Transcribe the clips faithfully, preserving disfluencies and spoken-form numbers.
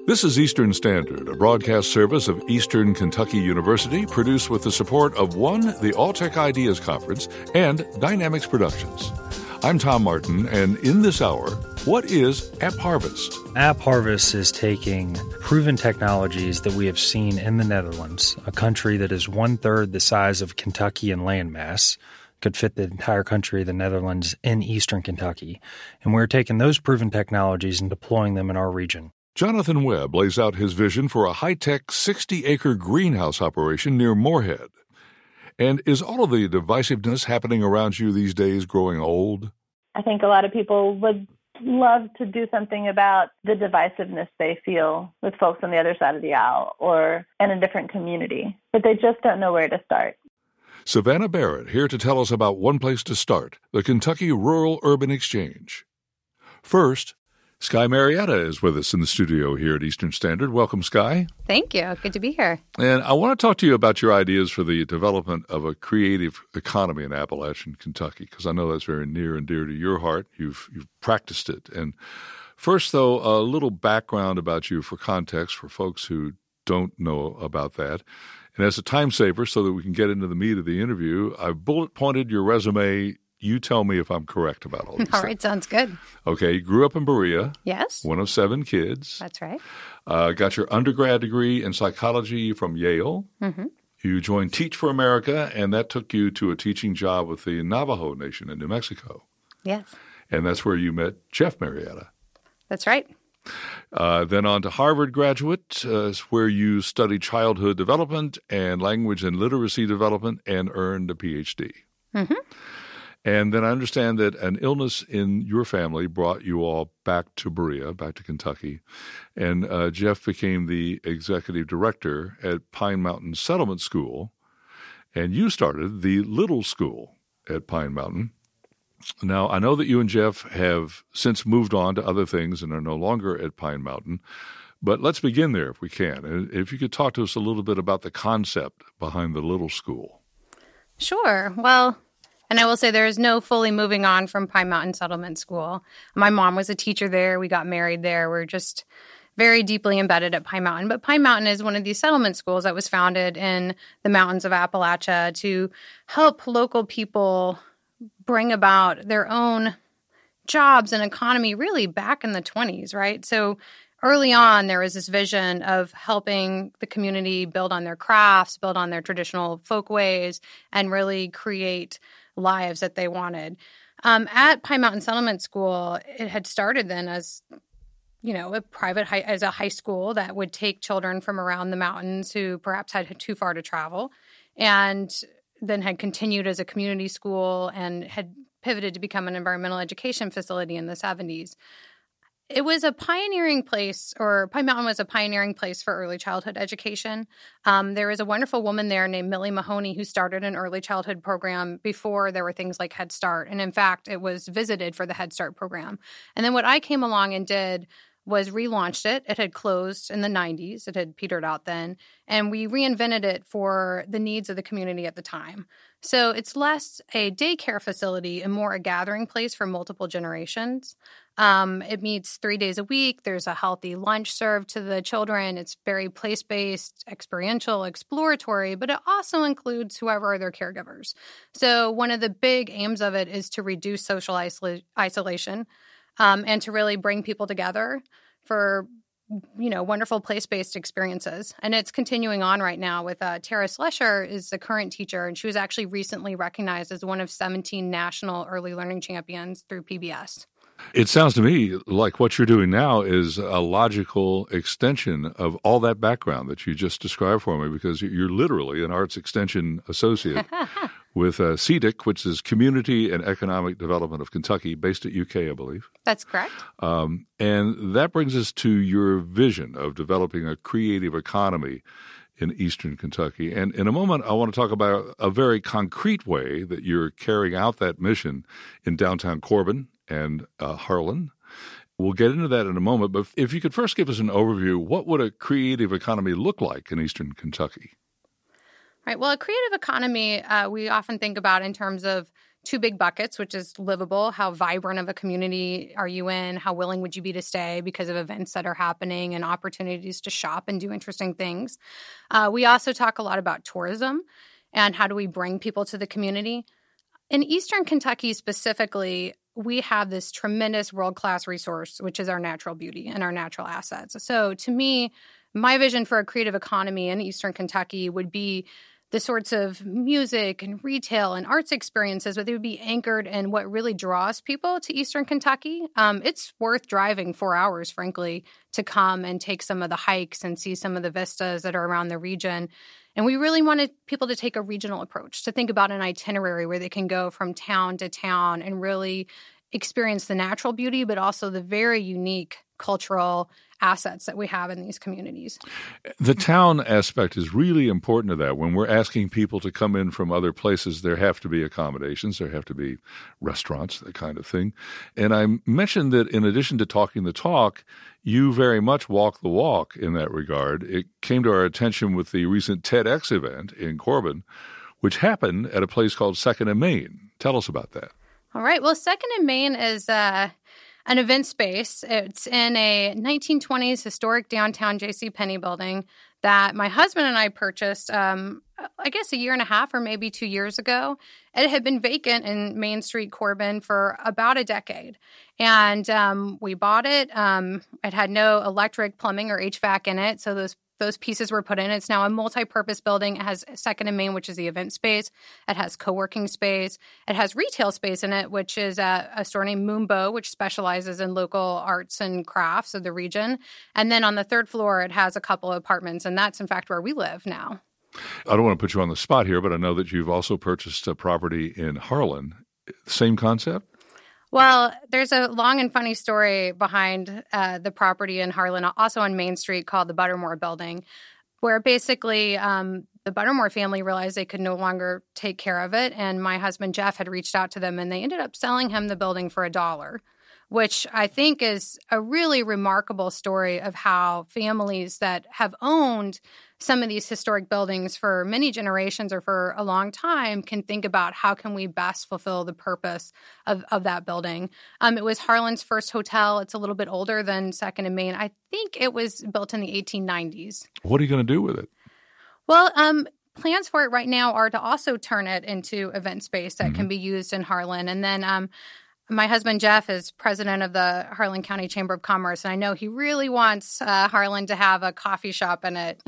This is Eastern Standard, a broadcast service of Eastern Kentucky University, produced with the support of one, the Alltech Ideas Conference, and Dynamics Productions. I'm Tom Martin, and in this hour, what is App Harvest? App Harvest is taking proven technologies that we have seen in the Netherlands, a country that is one-third the size of Kentucky in landmass, could fit the entire country of the Netherlands in eastern Kentucky. And we're taking those proven technologies and deploying them in our region. Jonathan Webb lays out his vision for a high-tech sixty-acre greenhouse operation near Moorhead. And is all of the divisiveness happening around you these days growing old? I think a lot of people would love to do something about the divisiveness they feel with folks on the other side of the aisle or in a different community, but they just don't know where to start. Savannah Barrett here to tell us about one place to start, the Kentucky Rural-Urban Exchange. First, Sky Marietta is with us in the studio here at Eastern Standard. Welcome, Sky. Thank you. Good to be here. And I want to talk to you about your ideas for the development of a creative economy in Appalachian, Kentucky, because I know that's very near and dear to your heart. You've you've practiced it. And first, though, a little background about you for context for folks who don't know about that. And as a time saver, so that we can get into the meat of the interview, I've bullet pointed your resume. You tell me if I'm correct about all this. All right, sounds good. Okay, you grew up in Berea. Yes. One of seven kids. That's right. Uh, got your undergrad degree in psychology from Yale. Mm-hmm. You joined Teach for America, and that took you to a teaching job with the Navajo Nation in New Mexico. Yes. And that's where you met Jeff Marietta. That's right. Uh, then on to Harvard graduate, uh, where you studied childhood development and language and literacy development and earned a P H D. Mm-hmm. And then I understand that an illness in your family brought you all back to Berea, back to Kentucky. And uh, Jeff became the executive director at Pine Mountain Settlement School. And you started the Little School at Pine Mountain. Now, I know that you and Jeff have since moved on to other things and are no longer at Pine Mountain. But let's begin there if we can. If you could talk to us a little bit about the concept behind the Little School. Sure. Well, and I will say there is no fully moving on from Pine Mountain Settlement School. My mom was a teacher there. We got married there. We're just very deeply embedded at Pine Mountain. But Pine Mountain is one of these settlement schools that was founded in the mountains of Appalachia to help local people bring about their own jobs and economy really back in the twenties, right? So early on, there was this vision of helping the community build on their crafts, build on their traditional folkways, and really create lives that they wanted. Um, at Pine Mountain Settlement School, it had started then as, you know, a private high, as a high school that would take children from around the mountains who perhaps had too far to travel, and then had continued as a community school and had pivoted to become an environmental education facility in the seventies. It was a pioneering place, or Pine Mountain was a pioneering place for early childhood education. Um, there was a wonderful woman there named Millie Mahoney who started an early childhood program before there were things like Head Start. And in fact, it was visited for the Head Start program. And then what I came along and did was relaunched it. It had closed in the nineties. It had petered out then. And we reinvented it for the needs of the community at the time. So it's less a daycare facility and more a gathering place for multiple generations. Um, it meets three days a week. There's a healthy lunch served to the children. It's very place-based, experiential, exploratory, but it also includes whoever are their caregivers. So one of the big aims of it is to reduce social isol- isolation um, and to really bring people together for, you know, wonderful place-based experiences. And it's continuing on right now with uh, Tara Slesher is the current teacher, and she was actually recently recognized as one of seventeen national early learning champions through P B S. It sounds to me like what you're doing now is a logical extension of all that background that you just described for me, because you're literally an arts extension associate with uh, C D I C, which is Community and Economic Development of Kentucky, based at U K, I believe. That's correct. Um, and that brings us to your vision of developing a creative economy in eastern Kentucky. And in a moment, I want to talk about a very concrete way that you're carrying out that mission in downtown Corbin and uh, Harlan. We'll get into that in a moment, but if you could first give us an overview, what would a creative economy look like in eastern Kentucky? Right. Well, a creative economy, uh, we often think about in terms of two big buckets, which is livable. How vibrant of a community are you in? How willing would you be to stay because of events that are happening and opportunities to shop and do interesting things? Uh, we also talk a lot about tourism and how do we bring people to the community. In Eastern Kentucky specifically, we have this tremendous world-class resource, which is our natural beauty and our natural assets. So to me, my vision for a creative economy in Eastern Kentucky would be the sorts of music and retail and arts experiences, but they would be anchored in what really draws people to Eastern Kentucky. Um, it's worth driving four hours, frankly, to come and take some of the hikes and see some of the vistas that are around the region. And we really wanted people to take a regional approach, to think about an itinerary where they can go from town to town and really experience the natural beauty, but also the very unique cultural assets that we have in these communities. The town aspect is really important to that. When we're asking people to come in from other places, there have to be accommodations, there have to be restaurants, that kind of thing. And I mentioned that in addition to talking the talk, you very much walk the walk in that regard. It came to our attention with the recent TEDx event in Corbin, which happened at a place called Second and Main. Tell us about that. All right. Well, Second and Main is uh, an event space. It's in a nineteen twenties historic downtown JCPenney building that my husband and I purchased, um, I guess, a year and a half or maybe two years ago. It had been vacant in Main Street, Corbin, for about a decade. And um, we bought it. Um, it had no electric, plumbing, or H V A C in it, so those Those pieces were put in. It's now a multi-purpose building. It has Second and Main, which is the event space. It has co-working space. It has retail space in it, which is a, a store named Moonbow, which specializes in local arts and crafts of the region. And then on the third floor, it has a couple of apartments, and that's, in fact, where we live now. I don't want to put you on the spot here, but I know that you've also purchased a property in Harlan. Same concept? Well, there's a long and funny story behind uh, the property in Harlan, also on Main Street, called the Buttermore Building, where basically um, the Buttermore family realized they could no longer take care of it. And my husband, Jeff, had reached out to them, and they ended up selling him the building for a dollar, which I think is a really remarkable story of how families that have owned some of these historic buildings for many generations or for a long time can think about how can we best fulfill the purpose of, of that building. Um, it was Harlan's first hotel. It's a little bit older than Second and Main. I think it was built in the eighteen nineties. What are you going to do with it? Well, um, plans for it right now are to also turn it into event space that mm-hmm. can be used in Harlan. And then um, my husband, Jeff, is president of the Harlan County Chamber of Commerce, and I know he really wants uh, Harlan to have a coffee shop in it.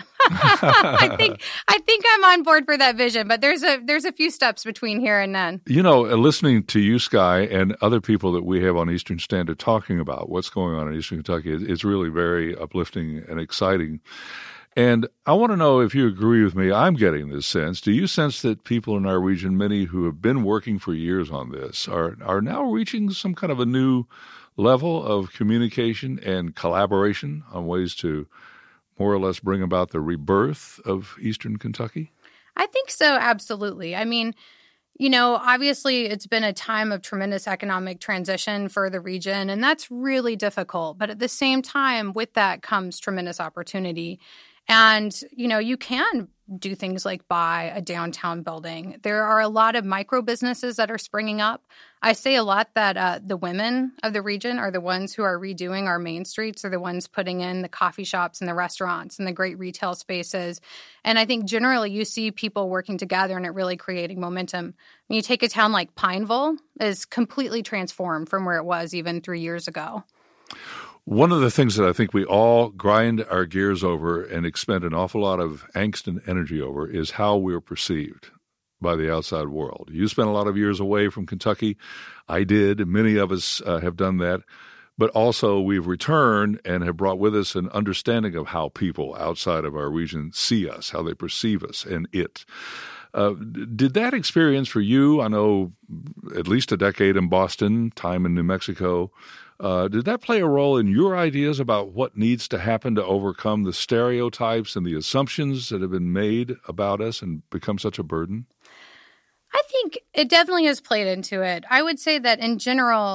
I think I think I'm on board for that vision, but there's a there's a few steps between here and then. You know, listening to you, Skye, and other people that we have on Eastern Standard talking about what's going on in Eastern Kentucky is, is really very uplifting and exciting. And I want to know if you agree with me. I'm getting this sense. Do you sense that people in our region, many who have been working for years on this, are are now reaching some kind of a new level of communication and collaboration on ways to more or less bring about the rebirth of Eastern Kentucky? I think so, absolutely. I mean, you know, obviously it's been a time of tremendous economic transition for the region, and that's really difficult. But at the same time, with that comes tremendous opportunity. And, you know, you can do things like buy a downtown building. There are a lot of micro businesses that are springing up. I say a lot that uh, the women of the region are the ones who are redoing our main streets, are the ones putting in the coffee shops and the restaurants and the great retail spaces. And I think generally you see people working together and it really creating momentum. When you take a town like Pineville, is completely transformed from where it was even three years ago. One of the things that I think we all grind our gears over and expend an awful lot of angst and energy over is how we're perceived by the outside world. You spent a lot of years away from Kentucky. I did. Many of us uh, have done that. But also we've returned and have brought with us an understanding of how people outside of our region see us, how they perceive us and it. Uh, did that experience for you, I know at least a decade in Boston, time in New Mexico, Uh, did that play a role in your ideas about what needs to happen to overcome the stereotypes and the assumptions that have been made about us and become such a burden? I think it definitely has played into it. I would say that in general,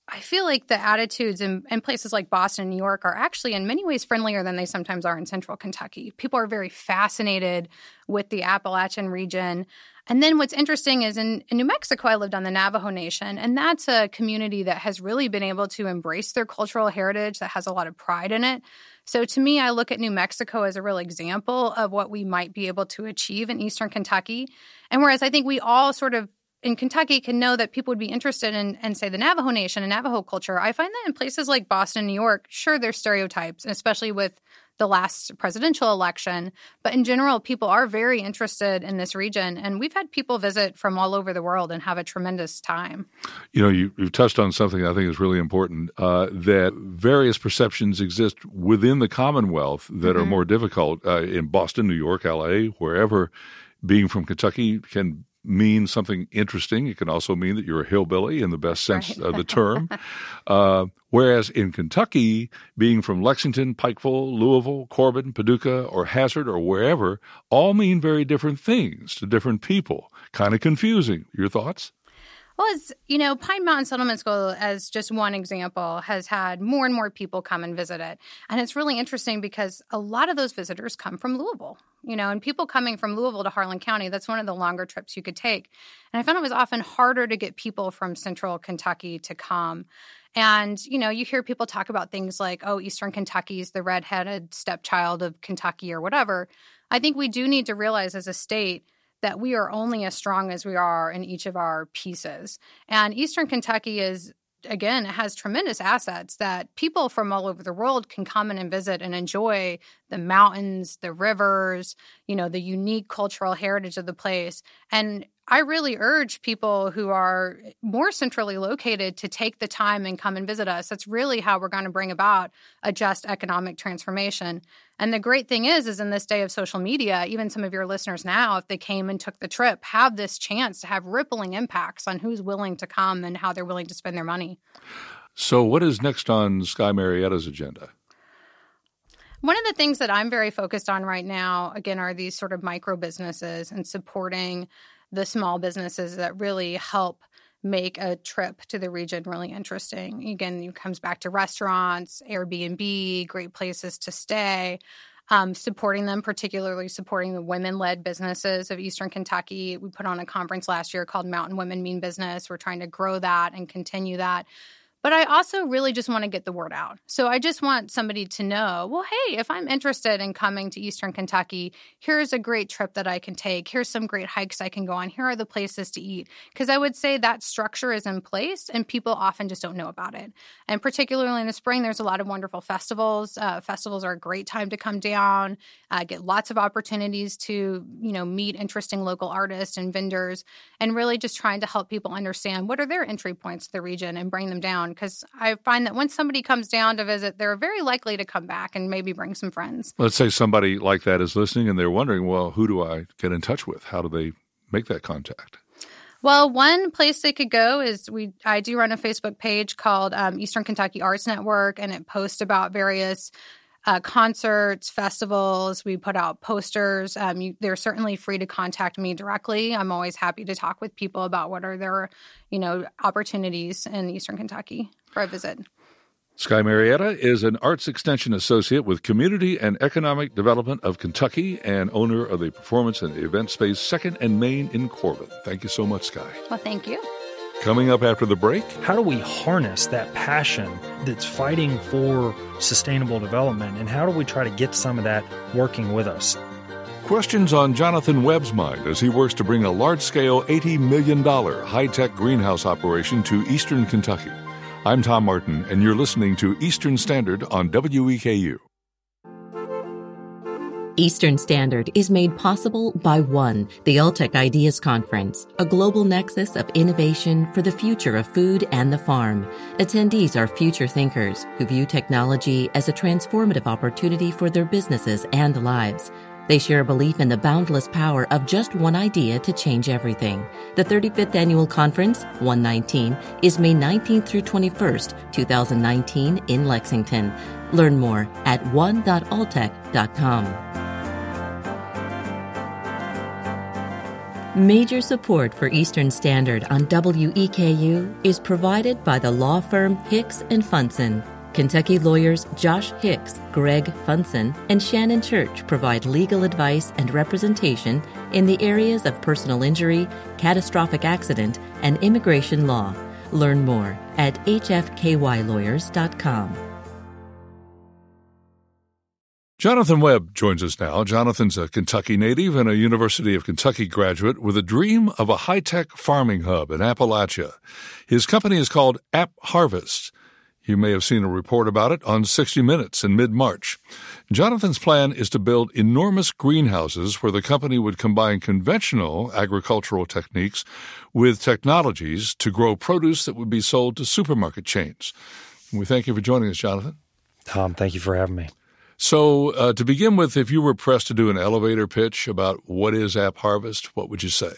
I feel like the attitudes in, in places like Boston and New York are actually in many ways friendlier than they sometimes are in central Kentucky. People are very fascinated with the Appalachian region. And then what's interesting is in, in New Mexico, I lived on the Navajo Nation, and that's a community that has really been able to embrace their cultural heritage, that has a lot of pride in it. So to me, I look at New Mexico as a real example of what we might be able to achieve in eastern Kentucky. And whereas I think we all sort of in Kentucky can know that people would be interested in, in, say, the Navajo Nation and Navajo culture, I find that in places like Boston and New York, sure, there's stereotypes, especially with the last presidential election. But in general, people are very interested in this region. And we've had people visit from all over the world and have a tremendous time. You know, you, you've touched on something I think is really important, uh, that various perceptions exist within the Commonwealth that mm-hmm. are more difficult. Uh, in Boston, New York, L A, wherever, being from Kentucky can mean something interesting. It can also mean that you're a hillbilly in the best sense right. of the term. Uh, whereas in Kentucky, being from Lexington, Pikeville, Louisville, Corbin, Paducah, or Hazard, or wherever, all mean very different things to different people. Kind of confusing. Your thoughts? Well, as you know, Pine Mountain Settlement School, as just one example, has had more and more people come and visit it. And it's really interesting because a lot of those visitors come from Louisville, you know, and people coming from Louisville to Harlan County, that's one of the longer trips you could take. And I found it was often harder to get people from central Kentucky to come. And, you know, you hear people talk about things like, oh, eastern Kentucky is the redheaded stepchild of Kentucky or whatever. I think we do need to realize as a state that we are only as strong as we are in each of our pieces. And eastern Kentucky is, again, has tremendous assets that people from all over the world can come in and visit and enjoy the mountains, the rivers, you know, the unique cultural heritage of the place. And I really urge people who are more centrally located to take the time and come and visit us. That's really how we're going to bring about a just economic transformation. And the great thing is, is in this day of social media, even some of your listeners now, if they came and took the trip, have this chance to have rippling impacts on who's willing to come and how they're willing to spend their money. So what is next on Sky Marietta's agenda? One of the things that I'm very focused on right now, again, are these sort of micro businesses and supporting the small businesses that really help make a trip to the region really interesting. Again, it comes back to restaurants, Airbnb, great places to stay, um, supporting them, particularly supporting the women-led businesses of eastern Kentucky. We put on a conference last year called Mountain Women Mean Business. We're trying to grow that and continue that. But I also really just want to get the word out. So I just want somebody to know, well, hey, if I'm interested in coming to eastern Kentucky, here's a great trip that I can take. Here's some great hikes I can go on. Here are the places to eat. Because I would say that structure is in place and people often just don't know about it. And particularly in the spring, there's a lot of wonderful festivals. Uh, festivals are a great time to come down, uh, get lots of opportunities to, you know, meet interesting local artists and vendors, and really just trying to help people understand what are their entry points to the region and bring them down. Because I find that when somebody comes down to visit, they're very likely to come back and maybe bring some friends. Let's say somebody like that is listening and they're wondering, well, who do I get in touch with? How do they make that contact? Well, one place they could go is we. I do run a Facebook page called um, Eastern Kentucky Arts Network, and it posts about various Uh, concerts, festivals. We put out posters. Um, you, they're certainly free to contact me directly. I'm always happy to talk with people about what are their, you know, opportunities in Eastern Kentucky for a visit. Sky Marietta is an Arts Extension Associate with Community and Economic Development of Kentucky and owner of the Performance and Event Space Second and Main in Corbin. Thank you so much, Sky. Well, thank you. Coming up after the break. How do we harness that passion that's fighting for sustainable development, and how do we try to get some of that working with us? Questions on Jonathan Webb's mind as he works to bring a large-scale eighty million dollars high-tech greenhouse operation to eastern Kentucky. I'm Tom Martin, and you're listening to Eastern Standard on W E K U. Eastern Standard is made possible by ONE, the Alltech Ideas Conference, a global nexus of innovation for the future of food and the farm. Attendees are future thinkers who view technology as a transformative opportunity for their businesses and lives. They share a belief in the boundless power of just one idea to change everything. The thirty-fifth Annual Conference, one nineteen, is May nineteenth through twenty-first, twenty nineteen in Lexington. Learn more at one dot alltech dot com. Major support for Eastern Standard on W E K U is provided by the law firm Hicks and Funson. Kentucky lawyers Josh Hicks, Greg Funson, and Shannon Church provide legal advice and representation in the areas of personal injury, catastrophic accident, and immigration law. Learn more at h f k y lawyers dot com. Jonathan Webb joins us now. Jonathan's a Kentucky native and a University of Kentucky graduate with a dream of a high-tech farming hub in Appalachia. His company is called App Harvest. You may have seen a report about it on sixty minutes in mid-March. Jonathan's plan is to build enormous greenhouses where the company would combine conventional agricultural techniques with technologies to grow produce that would be sold to supermarket chains. We thank you for joining us, Jonathan. Tom, thank you for having me. So uh, to begin with, if you were pressed to do an elevator pitch about what is App Harvest, what would you say?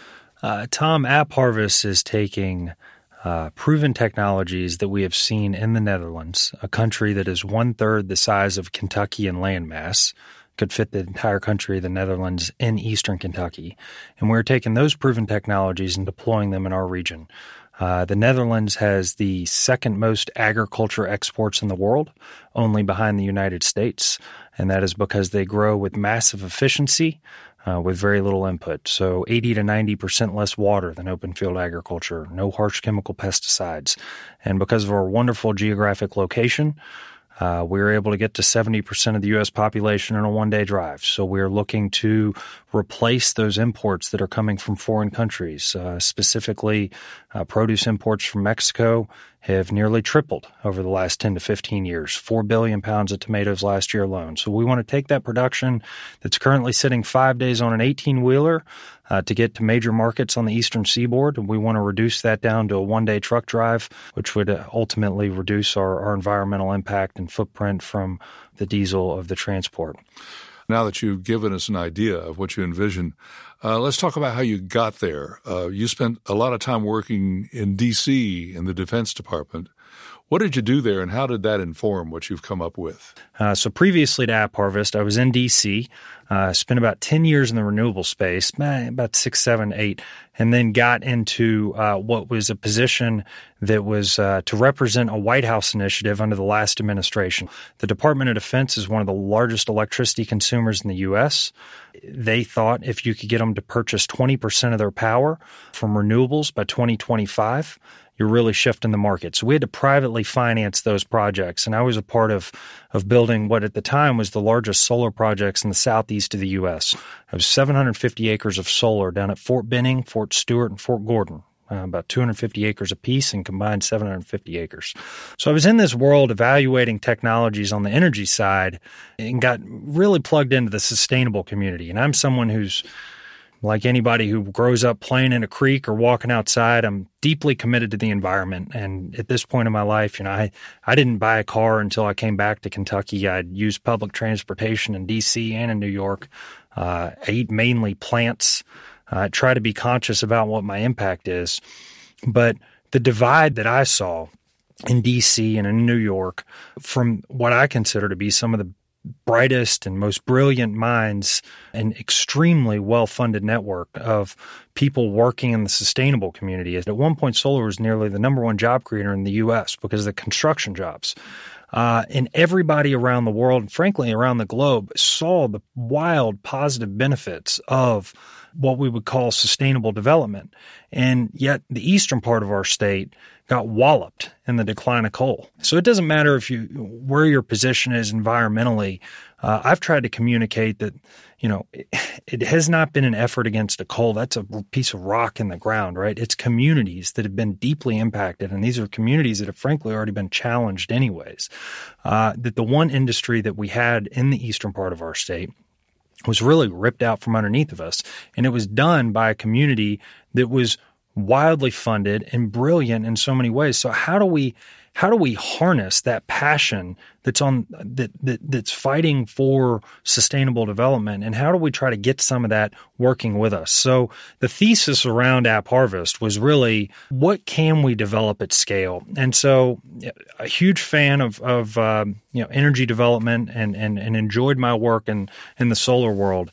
Uh, Tom, App Harvest is taking uh, proven technologies that we have seen in the Netherlands, a country that is one-third the size of Kentucky in landmass, could fit the entire country, the Netherlands, in eastern Kentucky. And we're taking those proven technologies and deploying them in our region. Uh, the Netherlands has the second most agriculture exports in the world, only behind the United States, and that is because they grow with massive efficiency uh, with very little input. So eighty to ninety percent less water than open field agriculture, no harsh chemical pesticides. And because of our wonderful geographic location, Uh, we were able to get to seventy percent of the U S population in a one-day drive. So we're looking to replace those imports that are coming from foreign countries. Uh, specifically, uh, produce imports from Mexico have nearly tripled over the last ten to fifteen years, four billion pounds of tomatoes last year alone. So we want to take that production that's currently sitting five days on an eighteen-wheeler uh, to get to major markets on the eastern seaboard. And we want to reduce that down to a one-day truck drive, which would uh, ultimately reduce our, our environmental impact and footprint from the diesel of the transport. Now that you've given us an idea of what you envision, uh, let's talk about how you got there. Uh, you spent a lot of time working in D C in the Defense Department. What did you do there, and how did that inform what you've come up with? Uh, so previously to App Harvest, I was in D C, uh, spent about ten years in the renewable space, about six, seven, eight, and then got into uh, what was a position that was uh, to represent a White House initiative under the last administration. The Department of Defense is one of the largest electricity consumers in the U S. They thought if you could get them to purchase twenty percent of their power from renewables by twenty twenty-five, you're really shifting the market. So we had to privately finance those projects. And I was a part of, of building what at the time was the largest solar projects in the southeast of the U S. It was seven hundred fifty acres of solar down at Fort Benning, Fort Stewart, and Fort Gordon. Uh, about two hundred fifty acres apiece and combined seven hundred fifty acres. So I was in this world evaluating technologies on the energy side and got really plugged into the sustainable community. And I'm someone who's, like anybody who grows up playing in a creek or walking outside, I'm deeply committed to the environment. And at this point in my life, you know, I, I didn't buy a car until I came back to Kentucky. I'd used public transportation in D C and in New York. Uh, I eat mainly plants. I uh, try to be conscious about what my impact is. But the divide that I saw in D C and in New York from what I consider to be some of the brightest and most brilliant minds, an extremely well-funded network of people working in the sustainable community. At one point, solar was nearly the number one job creator in the U S because of the construction jobs. Uh, and everybody around the world, and frankly around the globe, saw the wild positive benefits of what we would call sustainable development. And yet the eastern part of our state got walloped in the decline of coal. So it doesn't matter if you where your position is environmentally. Uh, I've tried to communicate that, you know, it, it has not been an effort against a coal. That's a piece of rock in the ground, right? It's communities that have been deeply impacted, and these are communities that have frankly already been challenged anyways. Uh, that the one industry that we had in the eastern part of our state was really ripped out from underneath of us, and it was done by a community that was wildly funded and brilliant in so many ways. So how do we how do we harness that passion that's on that, that that's fighting for sustainable development, and how do we try to get some of that working with us? So the thesis around App Harvest was really, what can we develop at scale? And so a huge fan of of um, you know energy development and and and enjoyed my work in in the solar world.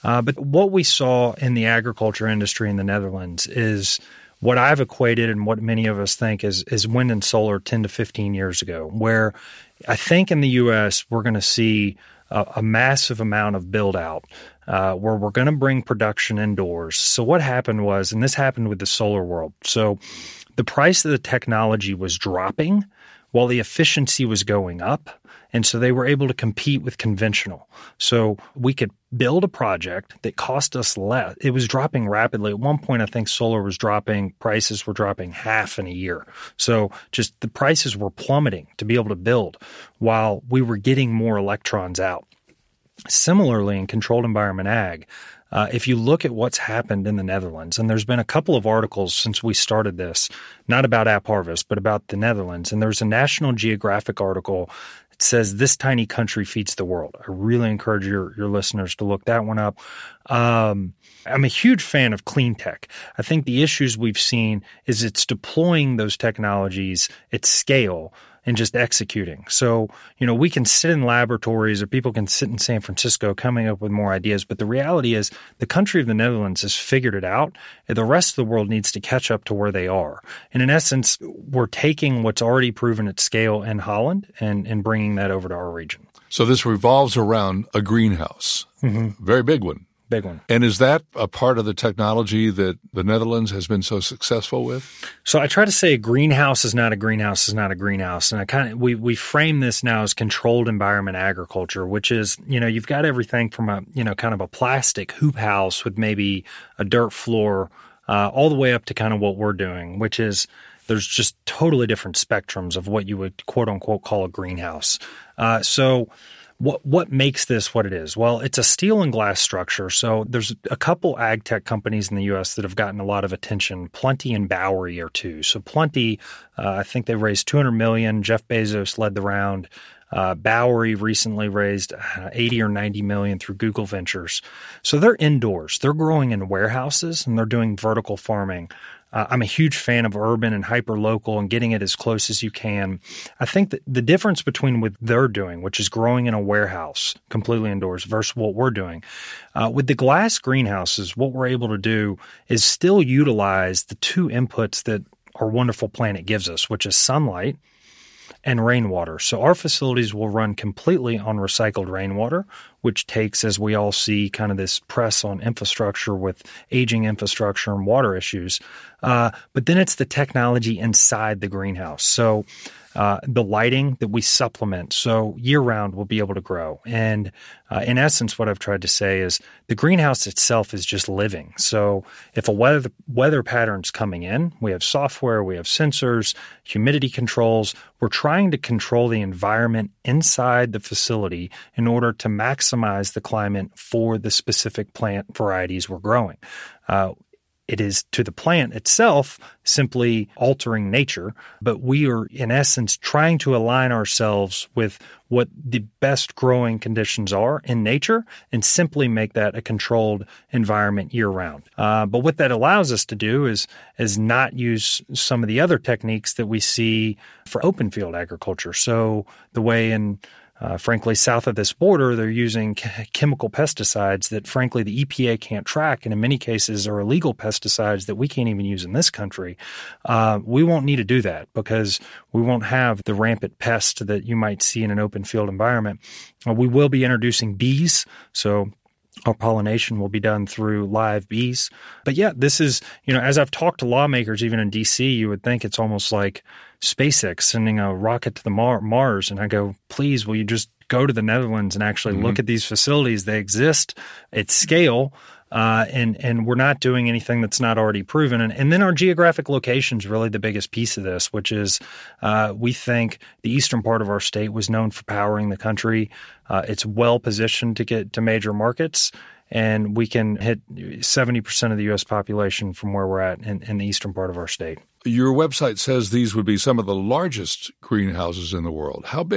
Uh, but what we saw in the agriculture industry in the Netherlands is what I've equated and what many of us think is, is wind and solar ten to fifteen years ago, where I think in the U S we're going to see a, a massive amount of build out uh, where we're going to bring production indoors. So what happened was, and this happened with the solar world, so the price of the technology was dropping while the efficiency was going up. And so they were able to compete with conventional. So we could build a project that cost us less. It was dropping rapidly. At one point, I think solar was dropping, prices were dropping half in a year. So just the prices were plummeting to be able to build while we were getting more electrons out. Similarly, in controlled environment ag, Uh, if you look at what's happened in the Netherlands, and there's been a couple of articles since we started this, not about AppHarvest, but about the Netherlands, and there's a National Geographic article that says this tiny country feeds the world. I really encourage your, your listeners to look that one up. Um, I'm a huge fan of clean tech. I think the issues we've seen is it's deploying those technologies at scale and just executing. So, you know, we can sit in laboratories or people can sit in San Francisco coming up with more ideas. But the reality is the country of the Netherlands has figured it out. And the rest of the world needs to catch up to where they are. And in essence, we're taking what's already proven at scale in Holland and, and bringing that over to our region. So this revolves around a greenhouse, mm-hmm. Very big one. Big one. And is that a part of the technology that the Netherlands has been so successful with? So I try to say a greenhouse is not a greenhouse is not a greenhouse. And I kind of we we frame this now as controlled environment agriculture, which is, you know, you've got everything from a, you know, kind of a plastic hoop house with maybe a dirt floor uh, all the way up to kind of what we're doing, which is there's just totally different spectrums of what you would quote unquote call a greenhouse. Uh, so What what makes this what it is? Well, it's a steel and glass structure. So there's a couple ag tech companies in the U S that have gotten a lot of attention. Plenty and Bowery are two. So Plenty, uh, I think they raised two hundred million dollars. Jeff Bezos led the round. Uh, Bowery recently raised uh, eighty or ninety million through Google Ventures. So they're indoors. They're growing in warehouses and they're doing vertical farming. Uh, I'm a huge fan of urban and hyper-local and getting it as close as you can. I think that the difference between what they're doing, which is growing in a warehouse completely indoors, versus what we're doing, uh, with the glass greenhouses, what we're able to do is still utilize the two inputs that our wonderful planet gives us, which is sunlight and rainwater. So our facilities will run completely on recycled rainwater, which takes, as we all see, kind of this press on infrastructure with aging infrastructure and water issues. Uh, but then it's the technology inside the greenhouse. So uh, the lighting that we supplement, so year-round we'll be able to grow. And uh, in essence, what I've tried to say is the greenhouse itself is just living. So if a weather weather pattern's coming in, we have software, we have sensors, humidity controls. We're trying to control the environment inside the facility in order to maximize the climate for the specific plant varieties we're growing. Uh, It is to the plant itself simply altering nature, but we are in essence trying to align ourselves with what the best growing conditions are in nature and simply make that a controlled environment year round. Uh, but what that allows us to do is, is not use some of the other techniques that we see for open field agriculture. So the way in Uh, frankly, south of this border, they're using ch- chemical pesticides that, frankly, the E P A can't track, and in many cases are illegal pesticides that we can't even use in this country. Uh, we won't need to do that because we won't have the rampant pest that you might see in an open field environment. Uh, we will be introducing bees, so our pollination will be done through live bees. But yeah, this is, you know, as I've talked to lawmakers, even in D C, you would think it's almost like SpaceX sending a rocket to the Mar- Mars. And I go, please, will you just go to the Netherlands and actually mm-hmm. look at these facilities? They exist at scale. Uh, and, and we're not doing anything that's not already proven. And, and then our geographic location is really the biggest piece of this, which is uh, we think the eastern part of our state was known for powering the country. Uh, it's well positioned to get to major markets, and we can hit seventy percent of the U S population from where we're at in, in the eastern part of our state. Your website says these would be some of the largest greenhouses in the world. How big?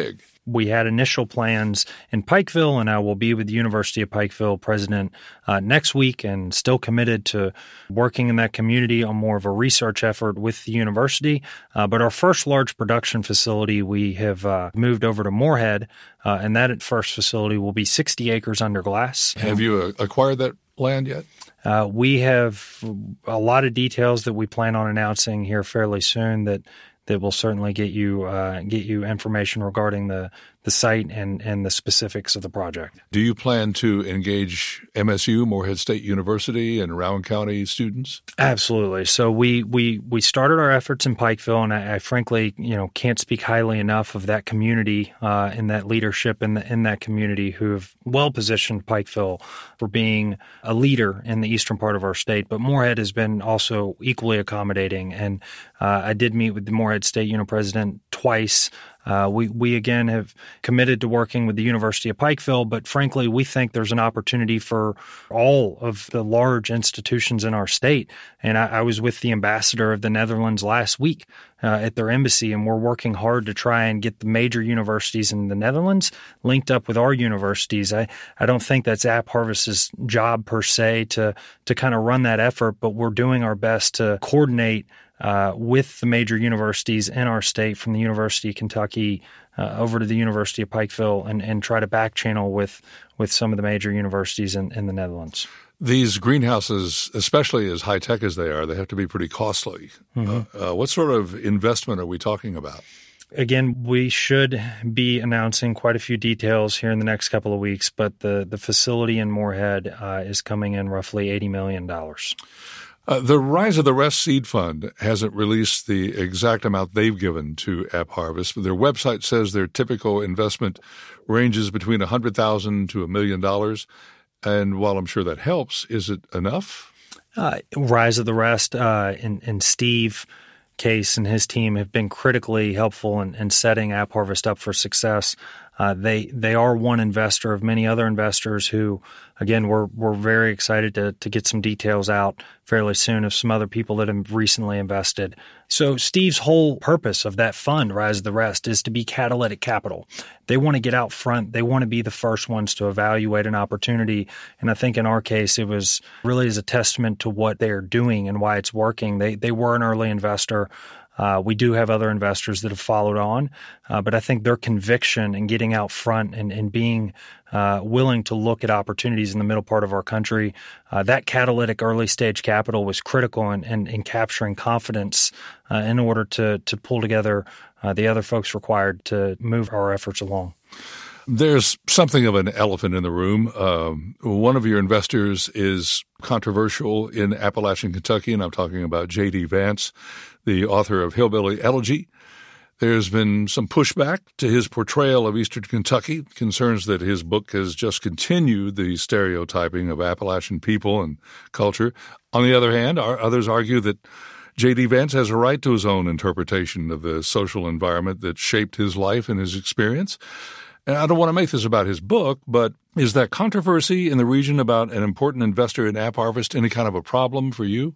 we had initial plans in Pikeville, and I will be with the University of Pikeville president uh, next week and still committed to working in that community on more of a research effort with the university. Uh, but our first large production facility, we have uh, moved over to Moorhead, uh, and that first facility will be sixty acres under glass. Have you uh, acquired that land yet? Uh, we have a lot of details that we plan on announcing here fairly soon that that will certainly get you uh, get you information regarding the, the site and, and the specifics of the project. Do you plan to engage M S U, Moorhead State University, and Rowan County students? Absolutely. So we we, we started our efforts in Pikeville, and I, I frankly, you know, can't speak highly enough of that community uh, and that leadership in the, in that community who have well positioned Pikeville for being a leader in the eastern part of our state. But Moorhead has been also equally accommodating, and uh, I did meet with the Moorhead State Uni president twice. Uh, we, we again have committed to working with the University of Pikeville, but frankly, we think there's an opportunity for all of the large institutions in our state. And I, I was with the ambassador of the Netherlands last week uh, at their embassy, and we're working hard to try and get the major universities in the Netherlands linked up with our universities. I, I don't think that's AppHarvest's job per se to, to kind of run that effort, but we're doing our best to coordinate Uh, with the major universities in our state, from the University of Kentucky uh, over to the University of Pikeville, and, and try to back channel with, with some of the major universities in, in the Netherlands. These greenhouses, especially as high-tech as they are, they have to be pretty costly. Mm-hmm. Uh, uh, what sort of investment are we talking about? Again, we should be announcing quite a few details here in the next couple of weeks, but the, the facility in Moorhead uh, is coming in roughly eighty million dollars. Uh, the Rise of the Rest Seed Fund hasn't released the exact amount they've given to AppHarvest, but their website says their typical investment ranges between one hundred thousand dollars to a million dollars. And while I'm sure that helps, is it enough? Uh, Rise of the Rest uh, and, and Steve Case and his team have been critically helpful in, in setting AppHarvest up for success. Uh, they they are one investor of many other investors who, again, we're we're very excited to to get some details out fairly soon of some other people that have recently invested. So Steve's whole purpose of that fund, Rise of the Rest, is to be catalytic capital. They want to get out front. They want to be the first ones to evaluate an opportunity. And I think in our case, it was really as a testament to what they're doing and why it's working. They they were an early investor. Uh, we do have other investors that have followed on, uh, but I think their conviction in getting out front and, and being uh, willing to look at opportunities in the middle part of our country, uh, that catalytic early stage capital was critical in, in, in capturing confidence uh, in order to, to pull together uh, the other folks required to move our efforts along. There's something of an elephant in the room. Um, one of your investors is controversial in Appalachian, Kentucky, and I'm talking about J D. Vance, the author of Hillbilly Elegy. There's been some pushback to his portrayal of Eastern Kentucky, concerns that his book has just continued the stereotyping of Appalachian people and culture. On the other hand, others argue that J D. Vance has a right to his own interpretation of the social environment that shaped his life and his experience. And I don't want to make this about his book, but is that controversy in the region about an important investor in AppHarvest any kind of a problem for you?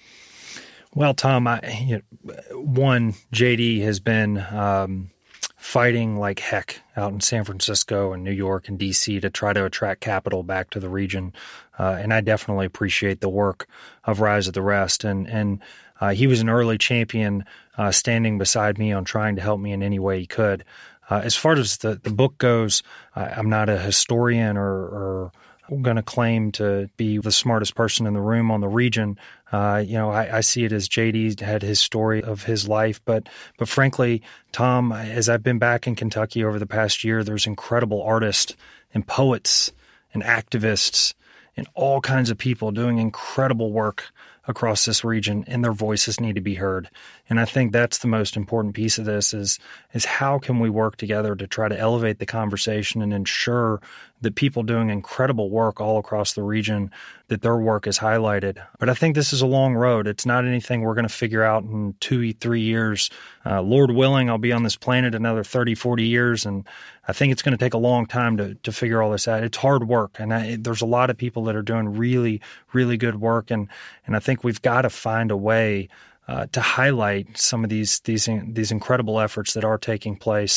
Well, Tom, I, you know, one, J D has been um, fighting like heck out in San Francisco and New York and D C to try to attract capital back to the region. Uh, and I definitely appreciate the work of Rise of the Rest. And, and uh, he was an early champion uh, standing beside me on trying to help me in any way he could. Uh, as far as the, the book goes, I, I'm not a historian or, or going to claim to be the smartest person in the room on the region. Uh, you know, I, I see it as J D had his story of his life. But, but frankly, Tom, as I've been back in Kentucky over the past year, there's incredible artists and poets and activists and all kinds of people doing incredible work across this region, and their voices need to be heard. And I think that's the most important piece of this is, is how can we work together to try to elevate the conversation and ensure that people doing incredible work all across the region, that their work is highlighted. But I think this is a long road. It's not anything we're going to figure out in two, three years. Uh, Lord willing, I'll be on this planet another thirty, forty years, and I think it's going to take a long time to, to figure all this out. It's hard work, and I, there's a lot of people that are doing really, really good work, and, and I think we've got to find a way uh, to highlight some of these these these incredible efforts that are taking place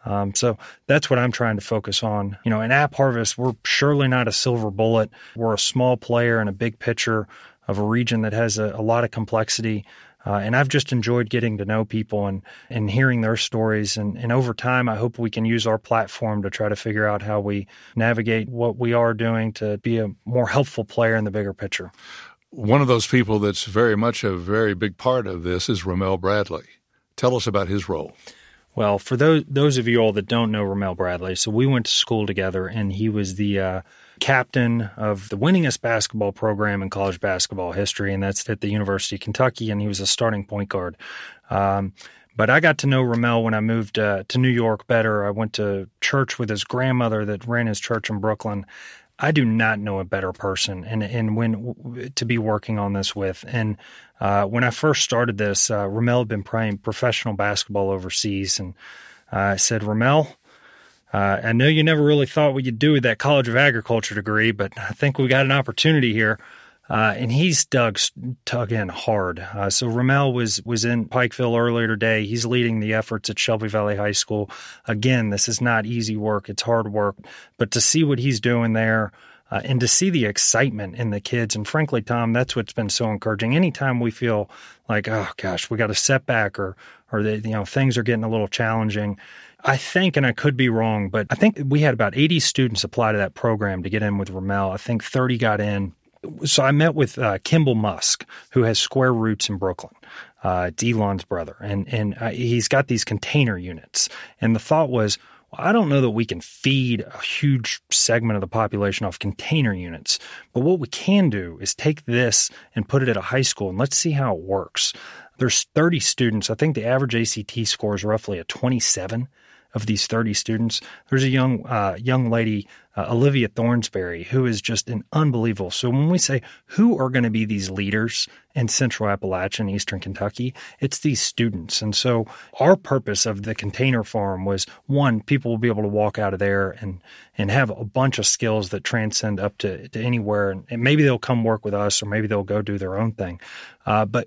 Um, so that's what I'm trying to focus on. You know, in AppHarvest, we're surely not a silver bullet. We're a small player in a big picture of a region that has a, a lot of complexity. Uh, and I've just enjoyed getting to know people and, and hearing their stories. And, and over time, I hope we can use our platform to try to figure out how we navigate what we are doing to be a more helpful player in the bigger picture. One of those people that's very much a very big part of this is Ramel Bradley. Tell us about his role. Well, for those those of you all that don't know Ramel Bradley, so we went to school together, and he was the uh, captain of the winningest basketball program in college basketball history, and that's at the University of Kentucky, and he was a starting point guard. Um, but I got to know Ramel when I moved uh, to New York better. I went to church with his grandmother that ran his church in Brooklyn. I do not know a better person and and when to be working on this with. And uh, when I first started this, uh, Ramel had been playing professional basketball overseas, and uh, I said, Ramel, uh, I know you never really thought what you'd do with that College of Agriculture degree, but I think we got an opportunity here. Uh, and he's dug, dug in hard. Uh, so Ramel was was in Pikeville earlier today. He's leading the efforts at Shelby Valley High School. Again, this is not easy work. It's hard work. But to see what he's doing there uh, and to see the excitement in the kids, and frankly, Tom, that's what's been so encouraging. Anytime we feel like, oh, gosh, we got a setback or, or the, you know, things are getting a little challenging, I think, and I could be wrong, but I think we had about eighty students apply to that program to get in with Ramel. I think thirty got in. So I met with uh, Kimball Musk, who has Square Roots in Brooklyn, uh, Delon's brother, and and uh, he's got these container units. And the thought was, well, I don't know that we can feed a huge segment of the population off container units, but what we can do is take this and put it at a high school, and let's see how it works. There's thirty students. I think the average A C T score is roughly a twenty-seven. Of these thirty students, there's a young uh, young lady, uh, Olivia Thornsberry, who is just an unbelievable. So when we say who are going to be these leaders in Central Appalachia and Eastern Kentucky, it's these students. And so our purpose of the container farm was, one, people will be able to walk out of there and and have a bunch of skills that transcend up to, to anywhere. And, and maybe they'll come work with us, or maybe they'll go do their own thing. Uh, but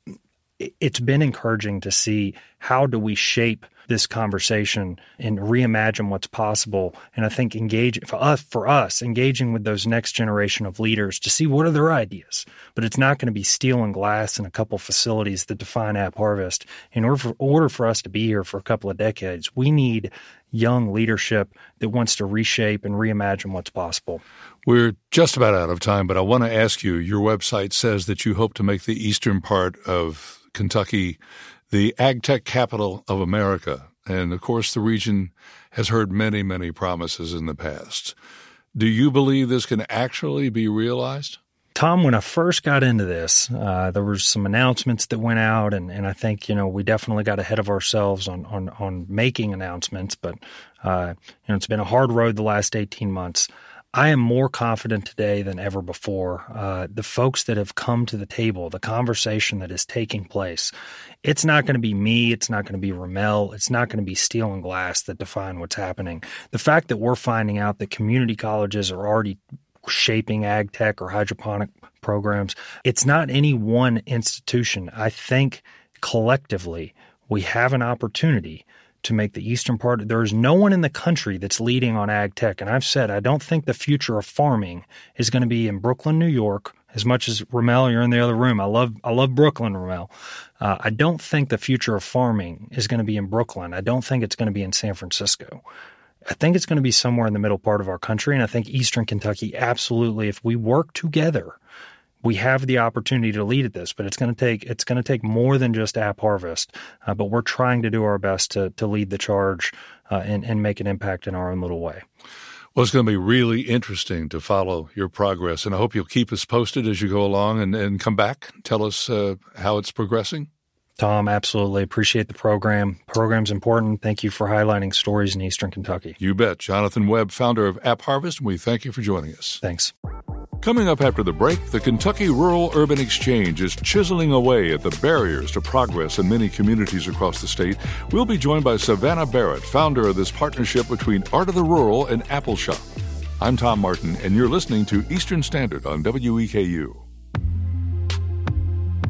it's been encouraging to see how do we shape this conversation and reimagine what's possible. And I think engage for us, for us, engaging with those next generation of leaders to see what are their ideas. But it's not going to be steel and glass and a couple facilities that define AppHarvest. In order for, order for us to be here for a couple of decades, we need young leadership that wants to reshape and reimagine what's possible. We're just about out of time, but I want to ask you, your website says that you hope to make the eastern part of Kentucky the ag tech capital of America. And, of course, the region has heard many, many promises in the past. Do you believe this can actually be realized? Tom, when I first got into this, uh, there were some announcements that went out, and, and I think, you know, we definitely got ahead of ourselves on on, on making announcements. But, uh, you know, it's been a hard road the last eighteen months. I am more confident today than ever before. Uh, the folks that have come to the table, the conversation that is taking place, it's not going to be me. It's not going to be Ramel. It's not going to be steel and glass that define what's happening. The fact that we're finding out that community colleges are already shaping ag tech or hydroponic programs, it's not any one institution. I think collectively we have an opportunity to make the eastern part. There is no one in the country that's leading on ag tech. And I've said I don't think the future of farming is going to be in Brooklyn, New York. As much as Ramel, you're in the other room. I love I love Brooklyn, Ramel. Uh, I don't think the future of farming is going to be in Brooklyn. I don't think it's going to be in San Francisco. I think it's going to be somewhere in the middle part of our country. And I think Eastern Kentucky, absolutely, if we work together, we have the opportunity to lead at this, but it's going to take it's going to take more than just AppHarvest. Uh, but we're trying to do our best to to lead the charge uh, and and make an impact in our own little way. Well, it's going to be really interesting to follow your progress, and I hope you'll keep us posted as you go along and, and come back. Tell us uh, how it's progressing. Tom, absolutely. Appreciate the program. Program's important. Thank you for highlighting stories in Eastern Kentucky. You bet. Jonathan Webb, founder of AppHarvest, and we thank you for joining us. Thanks. Coming up after the break, the Kentucky Rural-Urban Exchange is chiseling away at the barriers to progress in many communities across the state. We'll be joined by Savannah Barrett, founder of this partnership between Art of the Rural and Appalshop. I'm Tom Martin, and you're listening to Eastern Standard on W E K U.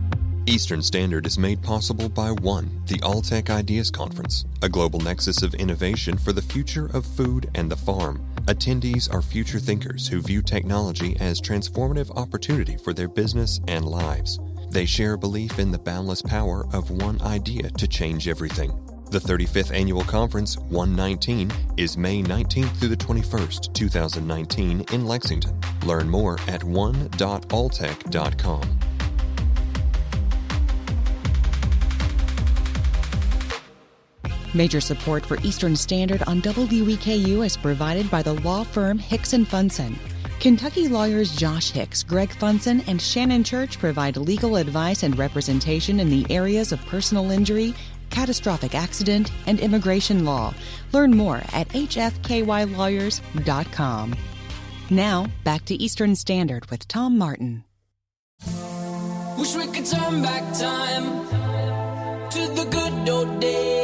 Eastern Standard is made possible by one, the Alltech Ideas Conference, a global nexus of innovation for the future of food and the farm. Attendees are future thinkers who view technology as transformative opportunity for their business and lives. They share a belief in the boundless power of one idea to change everything. The thirty-fifth Annual Conference, one nineteen, is May nineteenth through the twenty-first, twenty nineteen in Lexington. Learn more at one dot alltech dot com. Major support for Eastern Standard on W E K U is provided by the law firm Hicks and Funson. Kentucky lawyers Josh Hicks, Greg Funson, and Shannon Church provide legal advice and representation in the areas of personal injury, catastrophic accident, and immigration law. Learn more at h f k y lawyers dot com. Now, back to Eastern Standard with Tom Martin. Wish we could turn back time to the good old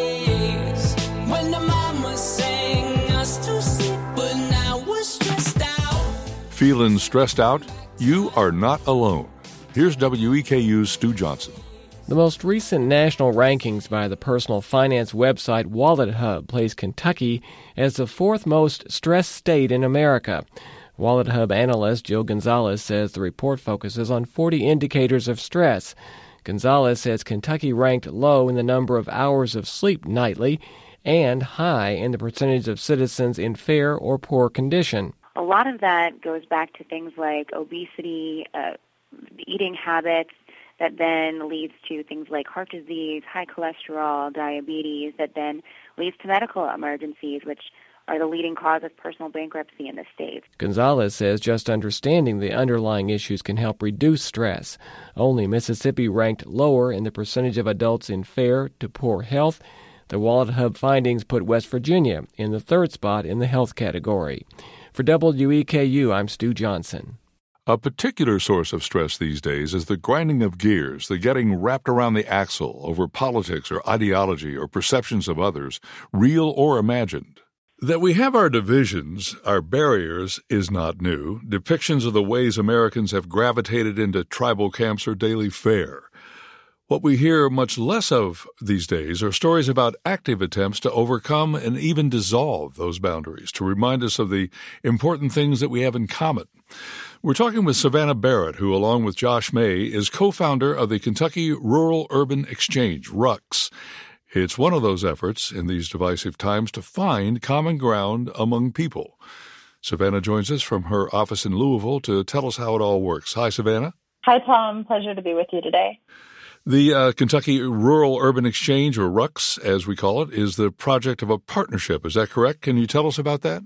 days when the mama sang us to sleep, but now we're stressed out. Feeling stressed out? You are not alone. Here's W E K U's Stu Johnson. The most recent national rankings by the personal finance website WalletHub place Kentucky as the fourth most stressed state in America. WalletHub analyst Jill Gonzalez says the report focuses on forty indicators of stress. Gonzalez says Kentucky ranked low in the number of hours of sleep nightly and high in the percentage of citizens in fair or poor condition. A lot of that goes back to things like obesity, uh, eating habits, that then leads to things like heart disease, high cholesterol, diabetes, that then leads to medical emergencies, which are the leading cause of personal bankruptcy in the state. Gonzalez says just understanding the underlying issues can help reduce stress. Only Mississippi ranked lower in the percentage of adults in fair to poor health. The WalletHub findings put West Virginia in the third spot in the health category. For W E K U, I'm Stu Johnson. A particular source of stress these days is the grinding of gears, the getting wrapped around the axle over politics or ideology or perceptions of others, real or imagined. That we have our divisions, our barriers, is not new. Depictions of the ways Americans have gravitated into tribal camps are daily fare. What we hear much less of these days are stories about active attempts to overcome and even dissolve those boundaries, to remind us of the important things that we have in common. We're talking with Savannah Barrett, who, along with Josh May, is co-founder of the Kentucky Rural Urban Exchange, R U X. It's one of those efforts in these divisive times to find common ground among people. Savannah joins us from her office in Louisville to tell us how it all works. Hi, Savannah. Hi, Tom. Pleasure to be with you today. The uh, Kentucky Rural Urban Exchange, or R U X, as we call it, is the project of a partnership. Is that correct? Can you tell us about that?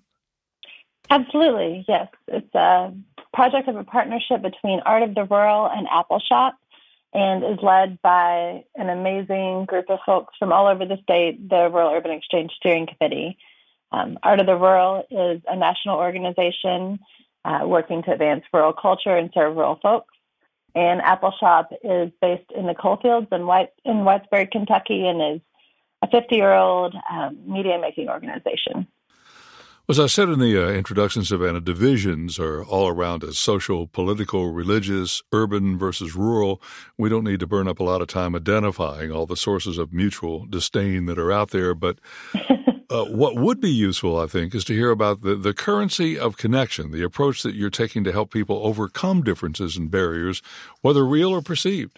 Absolutely, yes. It's a project of a partnership between Art of the Rural and Appalshop, and is led by an amazing group of folks from all over the state, the Rural Urban Exchange Steering Committee. Um, Art of the Rural is a national organization uh, working to advance rural culture and serve rural folks. And Appalshop is based in the coalfields in, White, in Whitesburg, Kentucky, and is a fifty-year-old um, media-making organization. As I said in the uh, introduction, Savannah, divisions are all around us: social, political, religious, urban versus rural. We don't need to burn up a lot of time identifying all the sources of mutual disdain that are out there. But uh, what would be useful, I think, is to hear about the, the currency of connection, the approach that you're taking to help people overcome differences and barriers, whether real or perceived.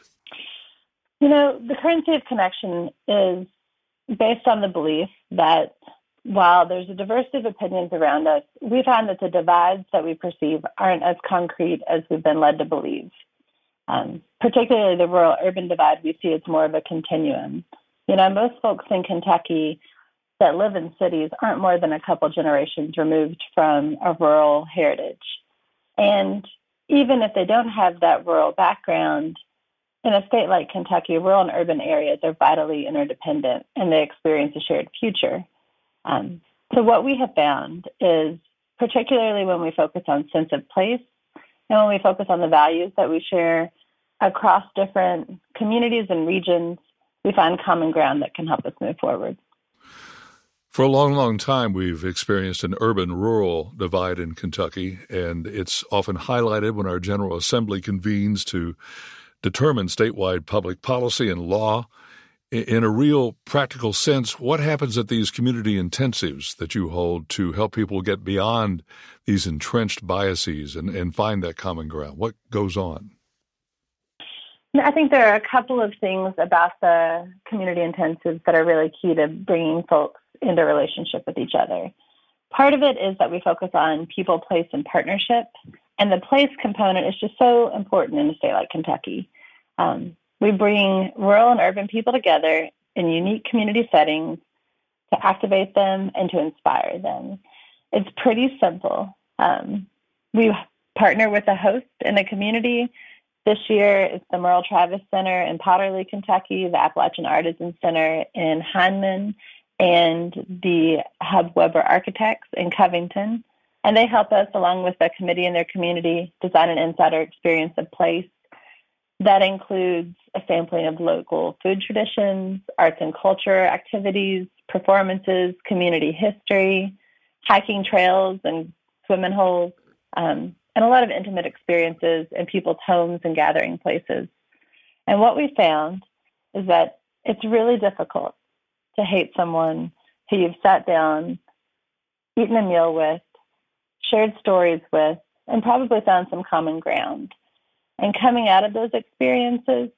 You know, the currency of connection is based on the belief that while there's a diversity of opinions around us, we find that the divides that we perceive aren't as concrete as we've been led to believe. Um, particularly the rural-urban divide, we see it's more of a continuum. You know, most folks in Kentucky that live in cities aren't more than a couple generations removed from a rural heritage. And even if they don't have that rural background, in a state like Kentucky, rural and urban areas are vitally interdependent, and they experience a shared future. Um, so what we have found is, particularly when we focus on sense of place and when we focus on the values that we share across different communities and regions, we find common ground that can help us move forward. For a long, long time, we've experienced an urban-rural divide in Kentucky, and it's often highlighted when our General Assembly convenes to determine statewide public policy and law. In a real practical sense, what happens at these community intensives that you hold to help people get beyond these entrenched biases and, and find that common ground? What goes on? I think there are a couple of things about the community intensives that are really key to bringing folks into relationship with each other. Part of it is that we focus on people, place, and partnership. And the place component is just so important in a state like Kentucky. Um, We bring rural and urban people together in unique community settings to activate them and to inspire them. It's pretty simple. Um, we partner with a host in a community. This year, it's the Merle Travis Center in Powderly, Kentucky, the Appalachian Artisan Center in Hindman, and the Hub Weber Architects in Covington. And they help us, along with the committee and their community, design an insider experience of place. That includes a sampling of local food traditions, arts and culture activities, performances, community history, hiking trails and swimming holes, um, and a lot of intimate experiences in people's homes and gathering places. And what we found is that it's really difficult to hate someone who you've sat down, eaten a meal with, shared stories with, and probably found some common ground. And coming out of those experiences,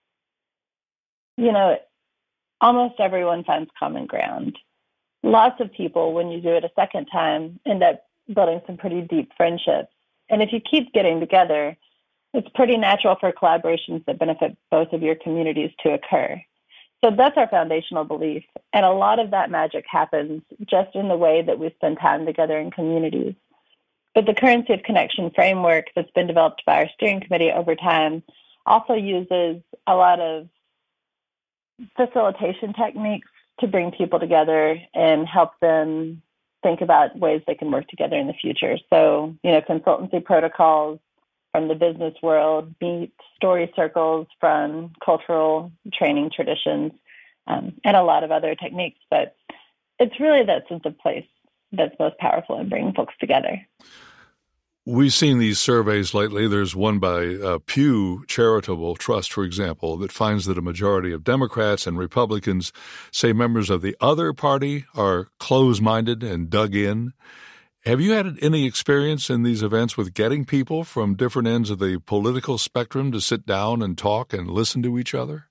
you know, almost everyone finds common ground. Lots of people, when you do it a second time, end up building some pretty deep friendships. And if you keep getting together, it's pretty natural for collaborations that benefit both of your communities to occur. So that's our foundational belief. And a lot of that magic happens just in the way that we spend time together in communities. But the Currency of Connection framework that's been developed by our steering committee over time also uses a lot of facilitation techniques to bring people together and help them think about ways they can work together in the future. So, you know, consultancy protocols from the business world, meet story circles from cultural training traditions, um, and a lot of other techniques. But it's really that sense of place that's most powerful in bringing folks together. We've seen these surveys lately. There's one by uh, Pew Charitable Trust, for example, that finds that a majority of Democrats and Republicans say members of the other party are close-minded and dug in. Have you had any experience in these events with getting people from different ends of the political spectrum to sit down and talk and listen to each other?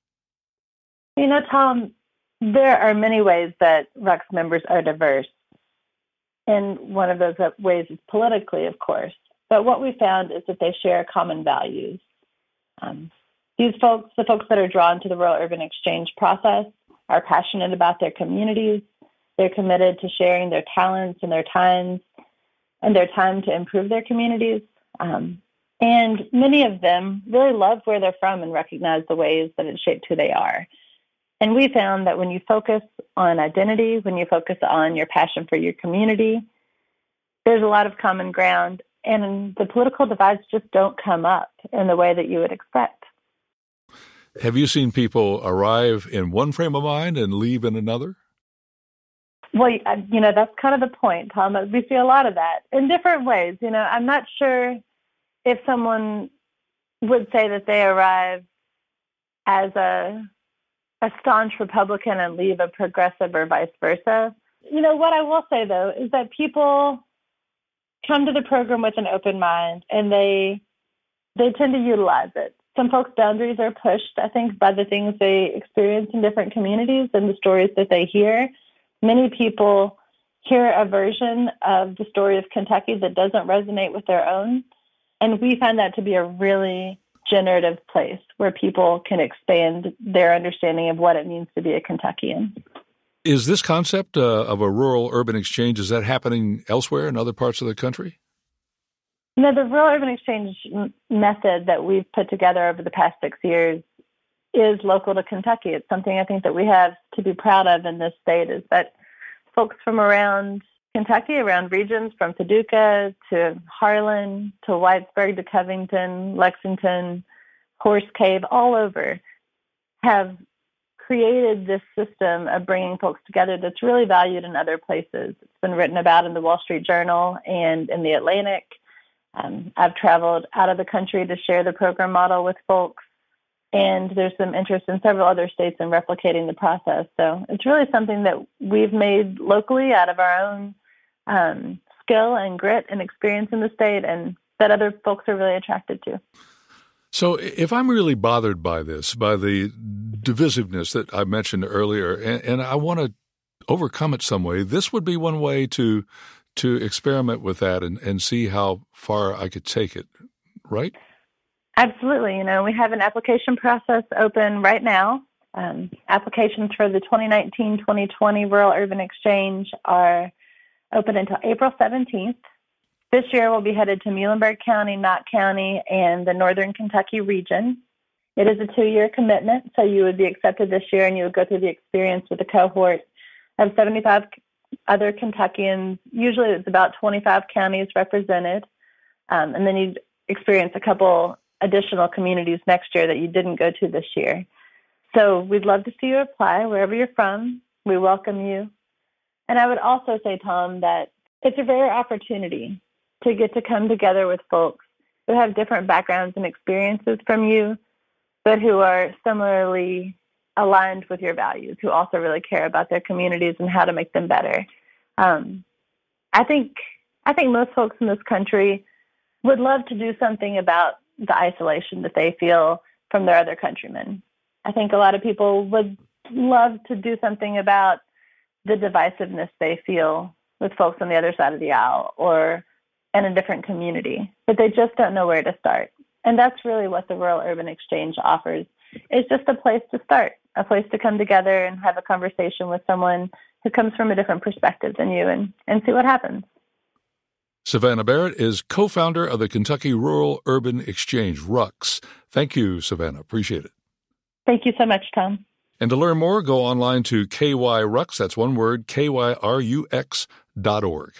You know, Tom, there are many ways that R U C members are diverse. And one of those ways is politically, of course. But what we found is that they share common values. Um, these folks, the folks that are drawn to the rural-urban exchange process, are passionate about their communities. They're committed to sharing their talents and their times and their time to improve their communities. Um, and many of them really love where they're from and recognize the ways that it shaped who they are. And we found that when you focus on identity, when you focus on your passion for your community, there's a lot of common ground, and the political divides just don't come up in the way that you would expect. Have you seen people arrive in one frame of mind and leave in another? Well, you know, that's kind of the point, Tom. We see a lot of that in different ways. You know, I'm not sure if someone would say that they arrive as a a staunch Republican and leave a progressive or vice versa. You know, what I will say, though, is that people come to the program with an open mind, and they they tend to utilize it. Some folks' boundaries are pushed, I think, by the things they experience in different communities and the stories that they hear. Many people hear a version of the story of Kentucky that doesn't resonate with their own, and we find that to be a really generative place where people can expand their understanding of what it means to be a Kentuckian. Is this concept uh, of a rural-urban exchange, is that happening elsewhere in other parts of the country? You know, the rural-urban exchange m- method that we've put together over the past six years is local to Kentucky. It's something I think that we have to be proud of in this state, is that folks from around Kentucky, around regions from Paducah to Harlan to Whitesburg to Covington, Lexington, Horse Cave, all over, have created this system of bringing folks together that's really valued in other places. It's been written about in the Wall Street Journal and in the Atlantic. Um, I've traveled out of the country to share the program model with folks, and there's some interest in several other states in replicating the process. So it's really something that we've made locally out of our own um, skill and grit and experience in the state, and that other folks are really attracted to. So if I'm really bothered by this, by the divisiveness that I mentioned earlier, and, and I want to overcome it some way, this would be one way to to experiment with that and, and see how far I could take it, right? Absolutely. You know, we have an application process open right now. Um, applications for the twenty nineteen twenty twenty Rural Urban Exchange are open until April seventeenth. This year we'll be headed to Muhlenberg County, Knott County, and the Northern Kentucky region. It is a two-year commitment, so you would be accepted this year and you would go through the experience with a cohort of seventy-five other Kentuckians. Usually it's about twenty-five counties represented, um, and then you'd experience a couple additional communities next year that you didn't go to this year. So we'd love to see you apply wherever you're from. We welcome you. And I would also say, Tom, that it's a rare opportunity to get to come together with folks who have different backgrounds and experiences from you, but who are similarly aligned with your values, who also really care about their communities and how to make them better. Um, I think I think most folks in this country would love to do something about the isolation that they feel from their other countrymen. I think a lot of people would love to do something about the divisiveness they feel with folks on the other side of the aisle or in a different community, but they just don't know where to start. And that's really what the Rural Urban Exchange offers. It's just a place to start, a place to come together and have a conversation with someone who comes from a different perspective than you and, and see what happens. Savannah Barrett is co-founder of the Kentucky Rural Urban Exchange, R U X. Thank you, Savannah. Appreciate it. Thank you so much, Tom. And to learn more, go online to K Y R U X, that's one word, K Y R U X dot org.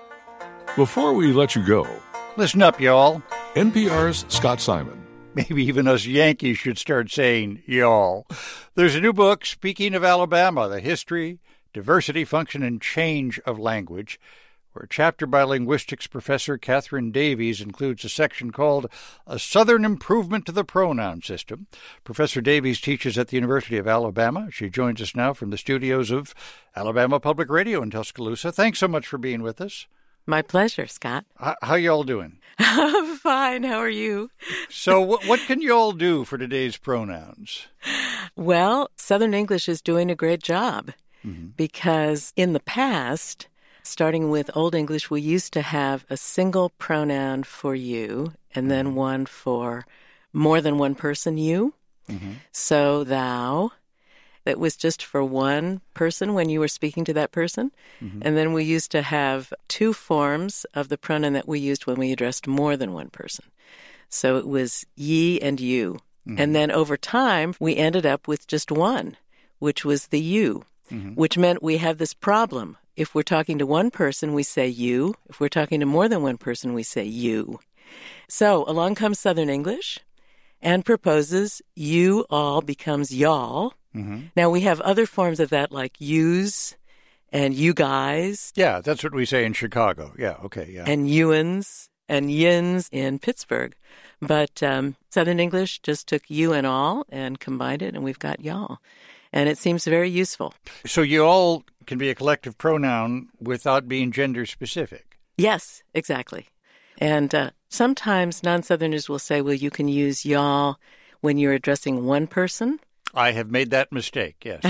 Before we let you go, listen up, y'all. N P R's Scott Simon. Maybe even us Yankees should start saying y'all. There's a new book, Speaking of Alabama, The History, Diversity, Function, and Change of Language, where a chapter by linguistics professor Catherine Davies includes a section called A Southern Improvement to the Pronoun System. Professor Davies teaches at the University of Alabama. She joins us now from the studios of Alabama Public Radio in Tuscaloosa. Thanks so much for being with us. My pleasure, Scott. H- how y'all doing? I'm fine. How are you? So what, what can y'all do for today's pronouns? Well, Southern English is doing a great job mm-hmm. because in the past, starting with Old English, we used to have a single pronoun for you and then one for more than one person, you. Mm-hmm. So thou. That was just for one person when you were speaking to that person. Mm-hmm. And then we used to have two forms of the pronoun that we used when we addressed more than one person. So it was ye and you. Mm-hmm. And then over time, we ended up with just one, which was the you, mm-hmm. which meant we have this problem. If we're talking to one person, we say you. If we're talking to more than one person, we say you. So along comes Southern English and proposes you all becomes y'all. Mm-hmm. Now, we have other forms of that like yous and you guys. Yeah, that's what we say in Chicago. Yeah, okay, yeah. And youans and yins in Pittsburgh. But um, Southern English just took you and all and combined it, and we've got y'all. And it seems very useful. So you all can be a collective pronoun without being gender specific. Yes, exactly. And uh, sometimes non-Southerners will say, well, you can use y'all when you're addressing one person. I have made that mistake, yes.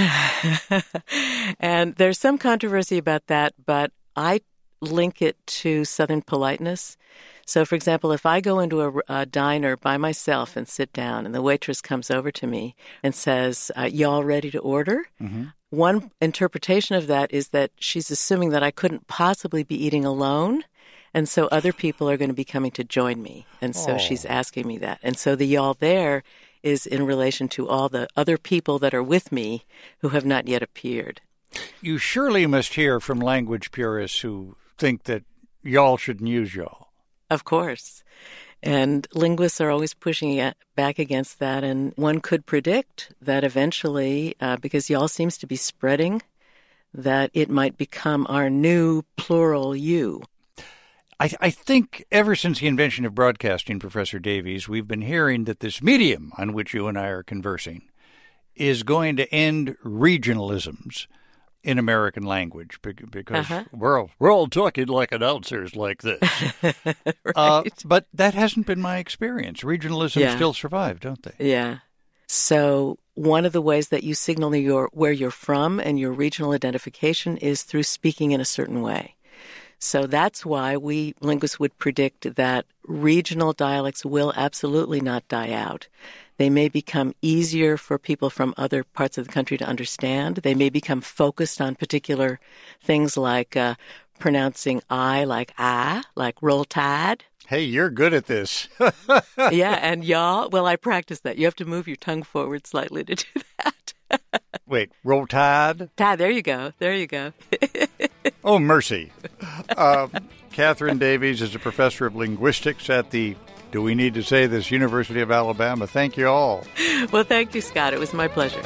And there's some controversy about that, but I link it to Southern politeness. So, for example, if I go into a, a diner by myself and sit down and the waitress comes over to me and says, uh, y'all ready to order? Mm-hmm. One interpretation of that is that she's assuming that I couldn't possibly be eating alone. And so other people are going to be coming to join me. And so oh. she's asking me that. And so the y'all there is in relation to all the other people that are with me who have not yet appeared. You surely must hear from language purists who think that y'all shouldn't use y'all. Of course. And linguists are always pushing back against that. And one could predict that eventually, uh, because y'all seems to be spreading, that it might become our new plural you. I, I think ever since the invention of broadcasting, Professor Davies, we've been hearing that this medium on which you and I are conversing is going to end regionalisms in American language, because uh-huh. we're, all, we're all talking like announcers like this. Right. uh, but that hasn't been my experience. Regionalisms yeah. still survive, don't they? Yeah. So one of the ways that you signal your, where you're from and your regional identification is through speaking in a certain way. So that's why we linguists would predict that regional dialects will absolutely not die out. They may become easier for people from other parts of the country to understand. They may become focused on particular things like uh, pronouncing I like ah, like roll tide. Hey, you're good at this. Yeah, and y'all, well, I practiced that. You have to move your tongue forward slightly to do that. Wait, roll tide? Tide, there you go. There you go. Oh, mercy. Uh, Catherine Davies is a professor of linguistics at the, do we need to say this, University of Alabama. Thank you all. Well, thank you, Scott. It was my pleasure.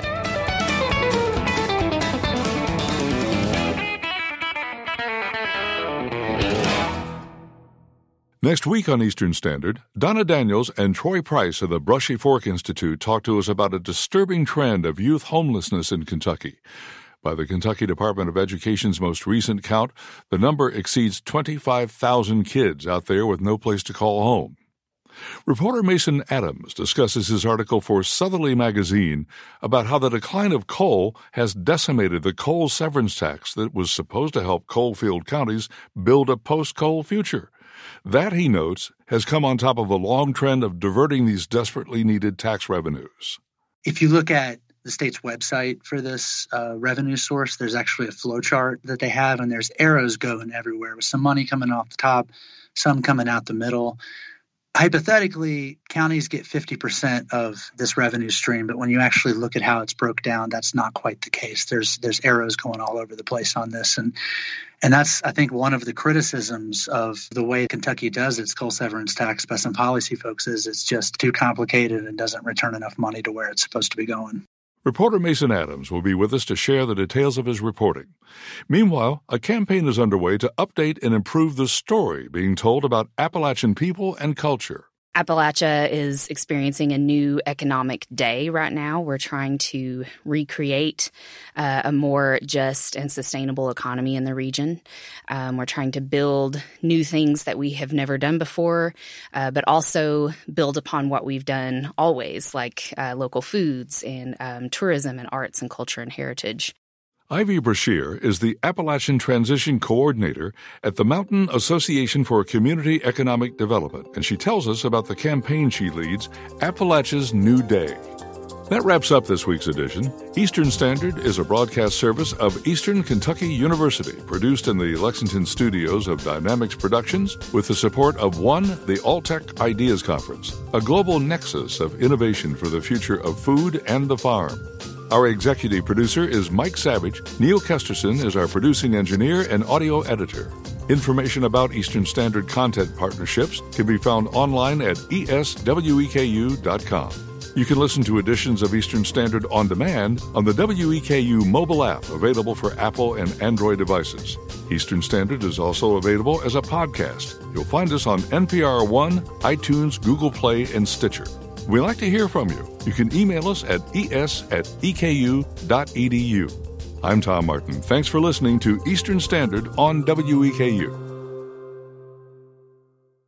Next week on Eastern Standard, Donna Daniels and Troy Price of the Brushy Fork Institute talk to us about a disturbing trend of youth homelessness in Kentucky. By the Kentucky Department of Education's most recent count, the number exceeds twenty-five thousand kids out there with no place to call home. Reporter Mason Adams discusses his article for Southerly Magazine about how the decline of coal has decimated the coal severance tax that was supposed to help coal-field counties build a post-coal future. That, he notes, has come on top of a long trend of diverting these desperately needed tax revenues. If you look at the state's website for this uh, revenue source, there's actually a flow chart that they have, and there's arrows going everywhere with some money coming off the top, some coming out the middle. Hypothetically, counties get fifty percent of this revenue stream, but when you actually look at how it's broke down, that's not quite the case. There's there's arrows going all over the place on this. And and that's, I think, one of the criticisms of the way Kentucky does its coal severance tax by some policy folks is it's just too complicated and doesn't return enough money to where it's supposed to be going. Reporter Mason Adams will be with us to share the details of his reporting. Meanwhile, a campaign is underway to update and improve the story being told about Appalachian people and culture. Appalachia is experiencing a new economic day right now. We're trying to recreate uh, a more just and sustainable economy in the region. Um, we're trying to build new things that we have never done before, uh, but also build upon what we've done always, like uh, local foods and um, tourism and arts and culture and heritage. Ivy Brashear is the Appalachian Transition Coordinator at the Mountain Association for Community Economic Development, and she tells us about the campaign she leads, Appalachia's New Day. That wraps up this week's edition. Eastern Standard is a broadcast service of Eastern Kentucky University, produced in the Lexington studios of Dynamics Productions with the support of one, the Alltech Ideas Conference, a global nexus of innovation for the future of food and the farm. Our executive producer is Mike Savage. Neil Kesterson is our producing engineer and audio editor. Information about Eastern Standard content partnerships can be found online at E S W E K U dot com. You can listen to editions of Eastern Standard on demand on the W E K U mobile app available for Apple and Android devices. Eastern Standard is also available as a podcast. You'll find us on N P R One, iTunes, Google Play, and Stitcher. We'd like to hear from you. You can email us at es at e k u dot e d u. I'm Tom Martin. Thanks for listening to Eastern Standard on W E K U.